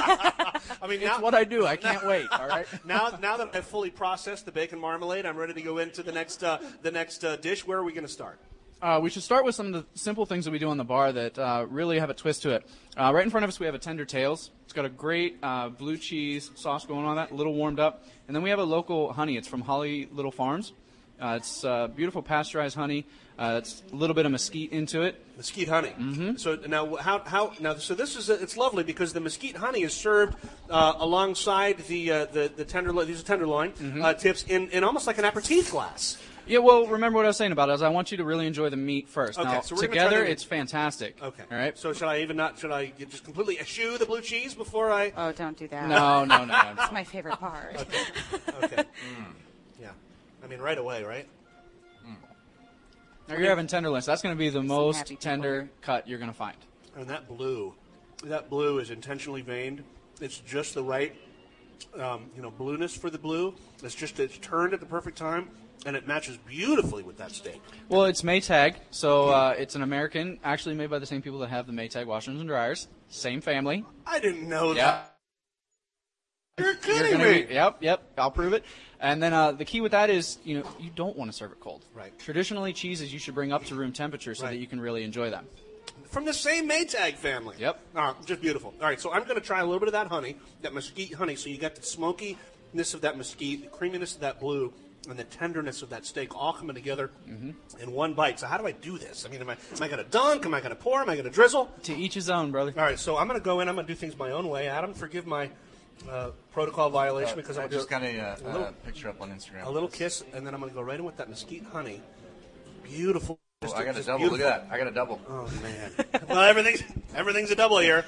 I mean, it's what I do. I can't wait. All right. Now that I've fully processed the bacon marmalade, I'm ready to go into the next dish. Where are we going to start? We should start with some of the simple things that we do on the bar that really have a twist to it. Right in front of us, we have a Tender Tails. It's got a great blue cheese sauce going on that, a little warmed up. And then we have a local honey. It's from Holly Little Farms. It's beautiful pasteurized honey. It's a little bit of mesquite into it. Mesquite honey. Mm-hmm. So now, so this is it's lovely because the mesquite honey is served alongside the tenderloin. These are tenderloin tips in almost like an aperitif glass. Yeah, well, remember what I was saying about it is I want you to really enjoy the meat first. Okay, now, so we're together, it's fantastic. Okay. All right. So should I just completely eschew the blue cheese before I? Oh, don't do that. No. It's my favorite part. Okay. Yeah. I mean, right away, right? Now you're having tenderloin, so that's going to be the most tender cut you're going to find. And that blue is intentionally veined. It's just the right, blueness for the blue. It's turned at the perfect time, and it matches beautifully with that steak. Well, it's Maytag, so it's an American, actually made by the same people that have the Maytag washers and dryers. Same family. I didn't know that. You're kidding me. Yep, I'll prove it. And then the key with that is, you don't want to serve it cold. Right. Traditionally, cheeses you should bring up to room temperature so that you can really enjoy them. From the same Maytag family. Yep. Just beautiful. All right, so I'm going to try a little bit of that honey, that mesquite honey. So you got the smokiness of that mesquite, the creaminess of that blue, and the tenderness of that steak all coming together in one bite. So how do I do this? I mean, am I going to dunk? Am I going to pour? Am I going to drizzle? To each his own, brother. All right, so I'm going to go in. I'm going to do things my own way. Adam, forgive my protocol violation because I just got a picture up on Instagram. A little kiss, and then I'm going to go right in with that mesquite honey. Beautiful. Oh, I got a double. Beautiful. Look at that. I got a double. Oh, man. Well, everything's a double here.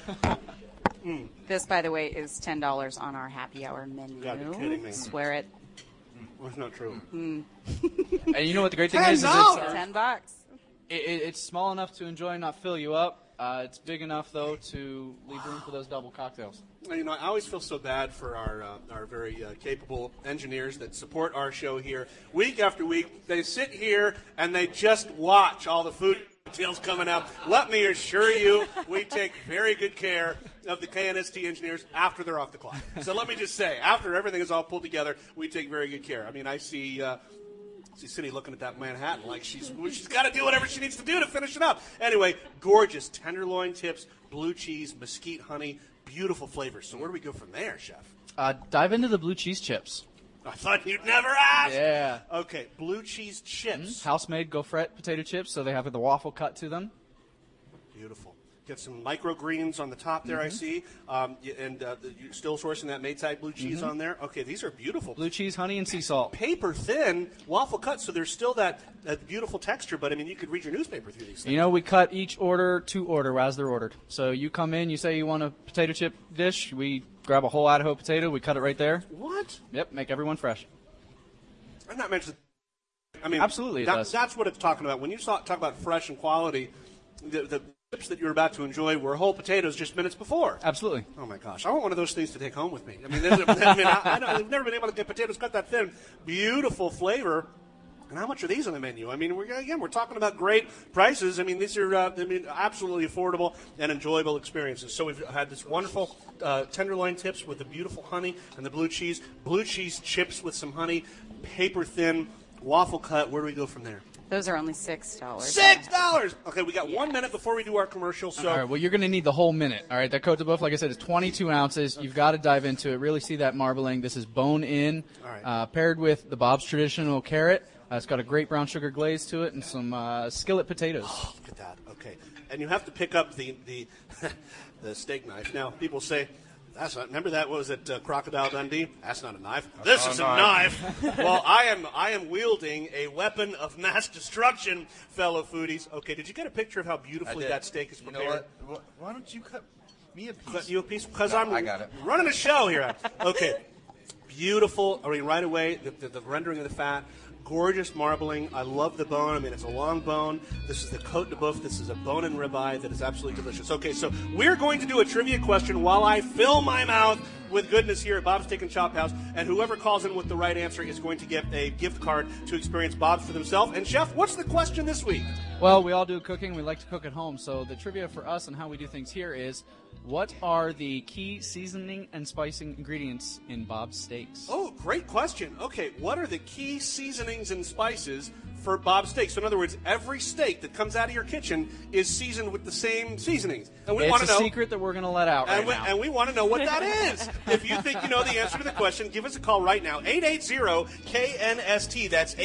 This, by the way, is $10 on our happy hour menu. You gotta be kidding me. Swear it. That's not true. And you know what the great thing is? It's $10. It's small enough to enjoy and not fill you up. It's big enough, though, to leave room for those double cocktails. I always feel so bad for our very capable engineers that support our show here week after week. They sit here and they just watch all the food cocktails coming out. Let me assure you, we take very good care of the KNST engineers after they're off the clock. So let me just say, after everything is all pulled together, we take very good care. I mean, I see Cindy looking at that Manhattan like she's got to do whatever she needs to do to finish it up. Anyway, gorgeous tenderloin tips, blue cheese, mesquite honey, beautiful flavors. So where do we go from there, Chef? Dive into the blue cheese chips. I thought you'd never ask. Yeah. Okay, blue cheese chips. House-made Gaufrette potato chips, so they have the waffle cut to them. Beautiful. Get some microgreens on the top there, I see. You're still sourcing that Maytag blue cheese on there. Okay, these are beautiful. Blue cheese, honey, and sea salt. Paper thin, waffle cut, so there's still that beautiful texture, but, I mean, you could read your newspaper through these things. We cut each order to order as they're ordered. So you come in, you say you want a potato chip dish, we grab a whole Idaho potato, we cut it right there. What? Yep, make everyone fresh. I'm not mentioning. I mean, absolutely, that's what it's talking about. When you talk about fresh and quality, the chips that you're about to enjoy were whole potatoes just minutes before. Absolutely. Oh my gosh, I want one of those things to take home with me. I mean, I've never been able to get potatoes cut that thin. Beautiful flavor. And how much are these on the menu? I mean, we're talking about great prices. I mean, these are absolutely affordable and enjoyable experiences. So we've had this wonderful tenderloin tips with the beautiful honey and the blue cheese chips with some honey, paper thin, waffle cut. Where do we go from there? Those are only $6. $6! Okay, we got 1 minute before we do our commercial. So. All right, well, you're going to need the whole minute. All right, that Côte de Boeuf, like I said, is 22 ounces. You've got to dive into it. Really see that marbling. This is bone-in, paired with the Bob's traditional carrot. It's got a great brown sugar glaze to it and some skillet potatoes. Oh, look at that. Okay. And you have to pick up the the steak knife. Now, people say, that's not, remember that, what was it, Crocodile Dundee? That's not a knife. This is a knife. Well, I am wielding a weapon of mass destruction, fellow foodies. Okay, did you get a picture of how beautifully that steak is prepared? You know what? Why don't you cut me a piece? Cut you a piece? Because I got it. Running a show here. Okay. Beautiful. I mean, right away, the rendering of the fat. Gorgeous marbling. I love the bone. I mean, it's a long bone. This is the Côte de Boeuf. This is a bone and ribeye that is absolutely delicious. Okay, so we're going to do a trivia question while I fill my mouth with goodness here at Bob's Steak and Chop House, and whoever calls in with the right answer is going to get a gift card to experience Bob's for themselves. And, Chef, what's the question this week? Well, we all do cooking. We like to cook at home. So the trivia for us and how we do things here is, what are the key seasoning and spicing ingredients in Bob's Steaks? Oh, great question. Okay, what are the key seasonings and spices for Bob's Steaks? So in other words, every steak that comes out of your kitchen is seasoned with the same seasonings. And we want to know. It's a secret that we're going to let out right now. And we want to know what that is. If you think you know the answer to the question, give us a call right now. 880-KNST. That's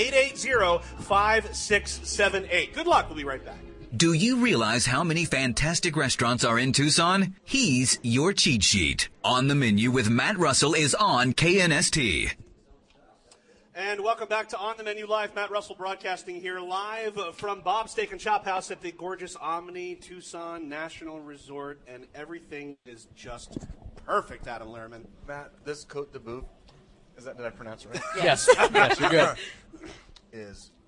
880-5678. Good luck. We'll be right back. Do you realize how many fantastic restaurants are in Tucson? He's your cheat sheet. On the Menu with Matt Russell is on KNST. And welcome back to On the Menu Live. Matt Russell broadcasting here live from Bob's Steak and Chop House at the gorgeous Omni Tucson National Resort. And everything is just perfect, Adam Lerman. Matt, this Côte de Boeuf, did I pronounce it right? Yes. Yes, you're good. Is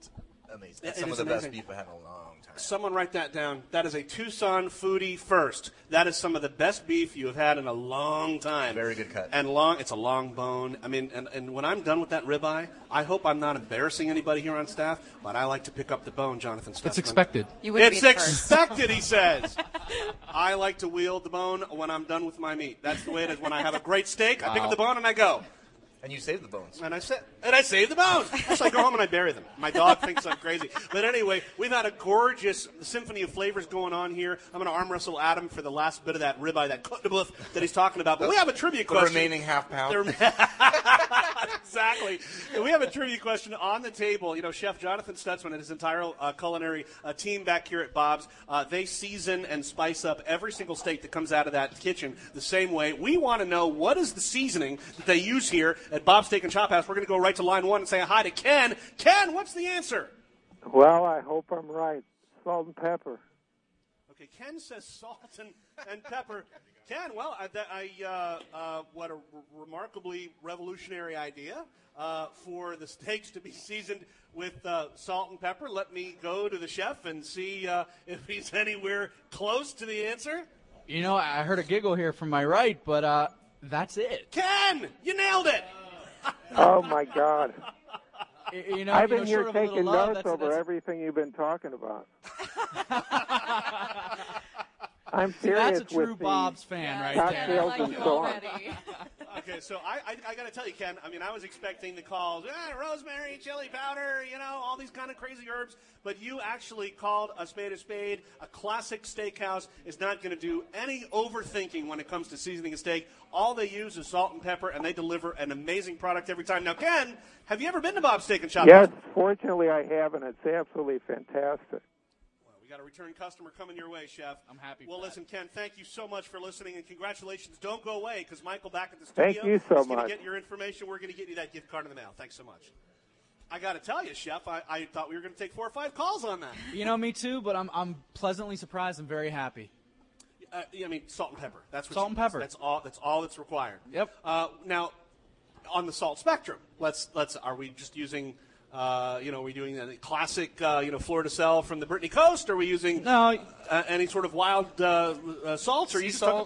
amazing. That's some of the best beef I had in a long time. Someone write that down. That is a Tucson foodie first. That is some of the best beef you have had in a long time. Very good cut. And it's a long bone. I mean, and when I'm done with that ribeye, I hope I'm not embarrassing anybody here on staff, but I like to pick up the bone, Jonathan Stutzman. It's expected. It's expected, he says. I like to wield the bone when I'm done with my meat. That's the way it is. When I have a great steak, I pick up the bone and I go. And you save the bones. And I save the bones. Actually, I go home and I bury them. My dog thinks I'm crazy. But anyway, we've had a gorgeous symphony of flavors going on here. I'm going to arm wrestle Adam for the last bit of that ribeye, that côte de boeuf that he's talking about. But we have a trivia question. The remaining half pound. Exactly. And we have a trivia question on the table. You know, Chef Jonathan Stutzman and his entire culinary team back here at Bob's, they season and spice up every single steak that comes out of that kitchen the same way. We want to know what is the seasoning that they use here at Bob's Steak and Chop House. We're going to go right to line one and say hi to Ken. Ken, what's the answer? Well, I hope I'm right. Salt and pepper. Okay, Ken says salt and pepper. Ken, well, what a remarkably revolutionary idea for the steaks to be seasoned with salt and pepper. Let me go to the chef and see if he's anywhere close to the answer. You know, I heard a giggle here from my right, but that's it. Ken, you nailed it. Oh, my God. You know, I've been here short of a taking little love, notes over everything you've been talking about. I'm serious. That's a true Bob's fan right there. Cocktails and so on. Okay, so I got to tell you, Ken, I mean, I was expecting the calls, rosemary, chili powder, you know, all these kind of crazy herbs, but you actually called a spade a spade. A classic steakhouse is not going to do any overthinking when it comes to seasoning a steak. All they use is salt and pepper, and they deliver an amazing product every time. Now, Ken, have you ever been to Bob's Steak and Shop? Yes, fortunately I have, and it's absolutely fantastic. Got a return customer coming your way, Chef. I'm happy. Well, listen, Ken, thank you so much for listening, and congratulations. Don't go away, because Michael back at the studio thank you so is going much. to get your information. We're going to get you that gift card in the mail. Thanks so much. I got to tell you, Chef, I thought we were going to take 4 or 5 calls on that. You know, me too, but I'm pleasantly surprised and very happy. I mean, salt and pepper. That's what salt and pepper. That's all that's required. Yep. Now, on the salt spectrum, are we just using? Are we doing the classic, Fleur de Sel from the Brittany Coast? Or are we using any sort of wild salts? Or sea salt?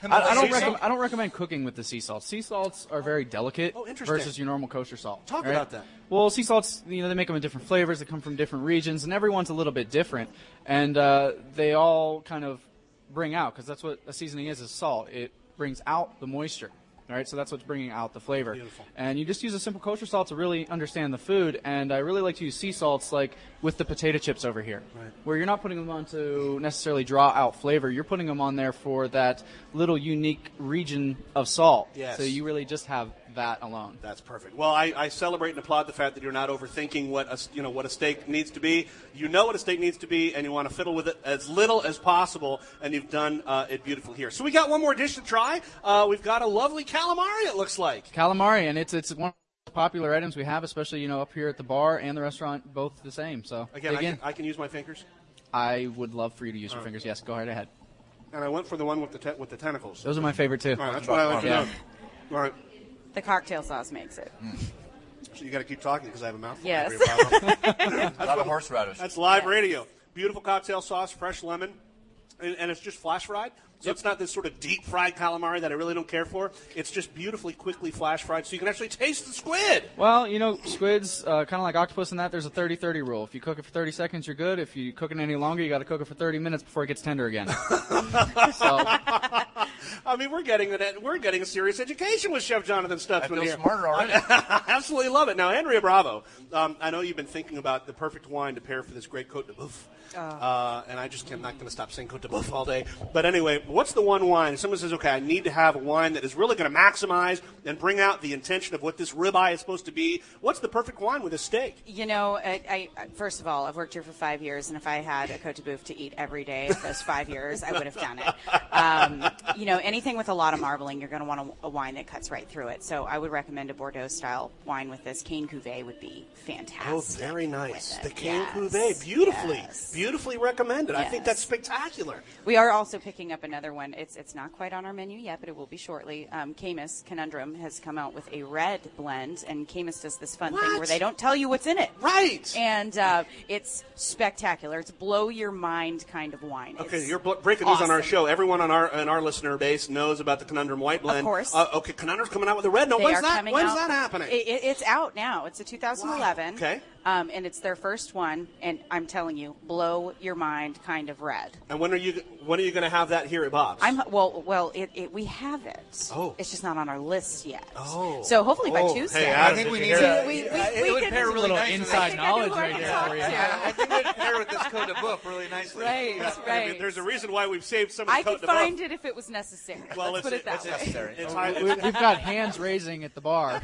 I don't recommend cooking with the sea salts. Sea salts are very delicate versus your normal kosher salt. Talk about that. Well, sea salts, they make them in different flavors. They come from different regions, and everyone's a little bit different. And they all kind of bring out, because that's what a seasoning is salt. It brings out the moisture. All right, so that's what's bringing out the flavor. Beautiful. And you just use a simple kosher salt to really understand the food. And I really like to use sea salts like with the potato chips over here, where you're not putting them on to necessarily draw out flavor. You're putting them on there for that little unique region of salt. Yes. So you really just have that alone. That's perfect. Well, I celebrate and applaud the fact that you're not overthinking what a steak needs to be. You know what a steak needs to be, and you want to fiddle with it as little as possible, and you've done it beautiful here. So we got one more dish to try. We've got a lovely calamari, it looks like. Calamari, and it's one of the popular items we have, especially up here at the bar and the restaurant, both the same. So again, I can use my fingers. I would love for you to use your fingers. Yes, go right ahead. And I went for the one with the tentacles. Those are my favorite too. All right, that's what I like to know. All right. The cocktail sauce makes it. So you got to keep talking because I have a mouthful. Yes. A lot of horseradish. That's live radio. Beautiful cocktail sauce, fresh lemon, and it's just flash fried. So it's not this sort of deep fried calamari that I really don't care for. It's just beautifully, quickly flash fried, so you can actually taste the squid. Well, squid's kind of like octopus in that there's a 30-30 rule. If you cook it for 30 seconds, you're good. If you cook it any longer, you got to cook it for 30 minutes before it gets tender again. I mean, we're getting a serious education with Chef Jonathan Stutzman here. I feel smarter already. Absolutely love it. Now, Andrea Bravo, I know you've been thinking about the perfect wine to pair for this great Côte de Boeuf. And I just am not going to stop saying Côte de Boeuf all day. But anyway, what's the one wine? If someone says, okay, I need to have a wine that is really going to maximize and bring out the intention of what this ribeye is supposed to be, what's the perfect wine with a steak? I first of all, I've worked here for 5 years, and if I had a Côte de Boeuf to eat every day for those 5 years, I would have done it. anything with a lot of marbling, you're going to want a wine that cuts right through it. So I would recommend a Bordeaux-style wine with this. Cane Cuvée would be fantastic. Oh, very nice. The Cane Yes. Cuvée, beautifully recommended. I think that's spectacular. We are also picking up another one. It's not quite on our menu yet, but it will be shortly. Caymus Conundrum has come out with a red blend, and Caymus does this fun thing where they don't tell you what's in it. Right. And it's spectacular. It's blow your mind kind of wine. Okay, you're breaking news on our show. Everyone on our listener base knows about the Conundrum White Blend. Of course. Okay, Conundrum's coming out with a red. No, when's that happening? It's out now. It's a 2011. Wow. Okay. And it's their first one, and I'm telling you, blow your mind kind of red. And when are you going to have that here at Bob's? We have it. Oh. It's just not on our list yet. Oh. So hopefully by Tuesday. Hey, I think we need to. It would pair really nice. Inside knowledge right there for you. I think it would pair with this Côte de Boeuf really nicely. Right. I mean, there's a reason why we've saved some of the I could find it if it was necessary. Well, Let's put it that it's way. necessary. We've got hands raising at the bar.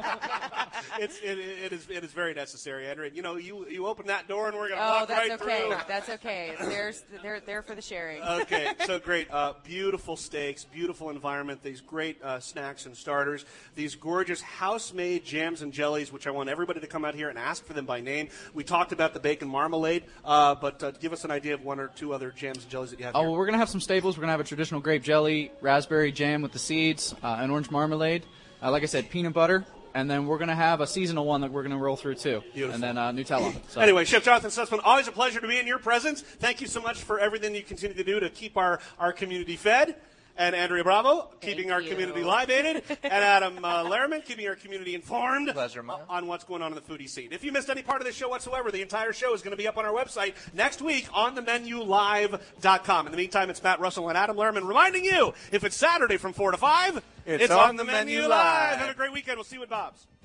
It is very necessary, Andrew. You open that door and we're going to walk right through. That's okay. They're there for the sharing. Okay, so great. Beautiful steaks, beautiful environment, these great snacks and starters, these gorgeous house-made jams and jellies, which I want everybody to come out here and ask for them by name. We talked about the bacon marmalade, but give us an idea of one or two other jams and jellies that you have here. Well, we're going to have some staples. We're going to have a traditional grape jelly, raspberry jam with the seeds, an orange marmalade, like I said, peanut butter. And then we're going to have a seasonal one that we're going to roll through, too. Beautiful. And then Nutella. So. Anyway, Chef Jonathan Sussman, always a pleasure to be in your presence. Thank you so much for everything you continue to do to keep our community fed. And Andrea Bravo, keeping our community libated. And Adam Lehrman, keeping our community informed on what's going on in the foodie scene. If you missed any part of this show whatsoever, the entire show is going to be up on our website next week on themenulive.com. In the meantime, it's Matt Russell and Adam Lehrman reminding you, if it's Saturday from 4 to 5, it's on the Menu Live. Have a great weekend. We'll see you at Bob's.